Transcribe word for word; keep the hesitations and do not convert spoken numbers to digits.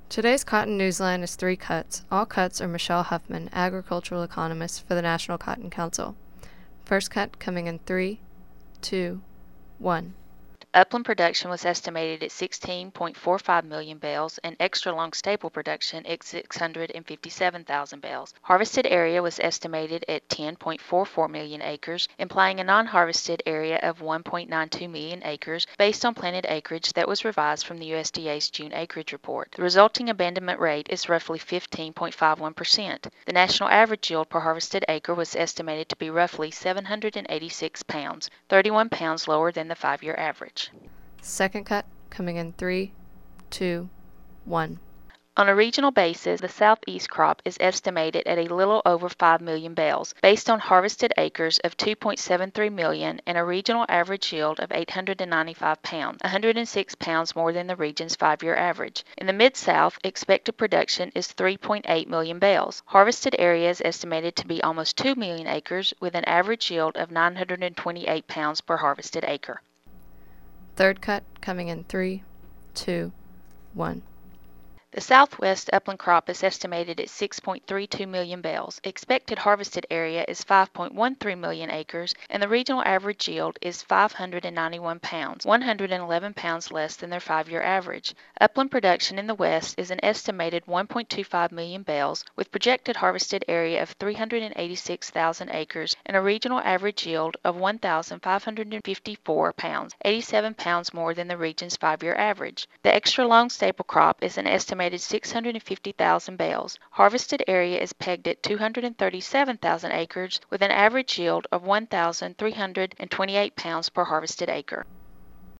Today's Cotton Newsline is three cuts. All cuts are Michelle Huffman, agricultural economist for the National Cotton Council. First cut coming in three, two, one. Upland production was estimated at sixteen point four five million bales and extra long staple production at six hundred fifty-seven thousand bales. Harvested area was estimated at ten point four four million acres, implying a non-harvested area of one point nine two million acres based on planted acreage that was revised from the U S D A's June acreage report. The resulting abandonment rate is roughly fifteen point five one percent. The national average yield per harvested acre was estimated to be roughly seven hundred eighty-six pounds, thirty-one pounds lower than the five-year average. Second cut coming in three, two, one. On a regional basis, the southeast crop is estimated at a little over five million bales, based on harvested acres of two point seven three million and a regional average yield of eight hundred ninety-five pounds, one hundred six pounds more than the region's five-year average. In the Mid-South, expected production is three point eight million bales. Harvested area is estimated to be almost two million acres, with an average yield of nine hundred twenty-eight pounds per harvested acre. Third cut coming in three, two, one. The southwest upland crop is estimated at six point three two million bales. Expected harvested area is five point one three million acres, and the regional average yield is five hundred ninety-one pounds, one hundred eleven pounds less than their five-year average. Upland production in the west is an estimated one point two five million bales, with projected harvested area of three hundred eighty-six thousand acres and a regional average yield of one thousand five hundred fifty-four pounds, eighty-seven pounds more than the region's five-year average. The extra long staple crop is an estimated six hundred fifty thousand bales. Harvested area is pegged at two hundred thirty-seven thousand acres with an average yield of one thousand three hundred twenty-eight pounds per harvested acre.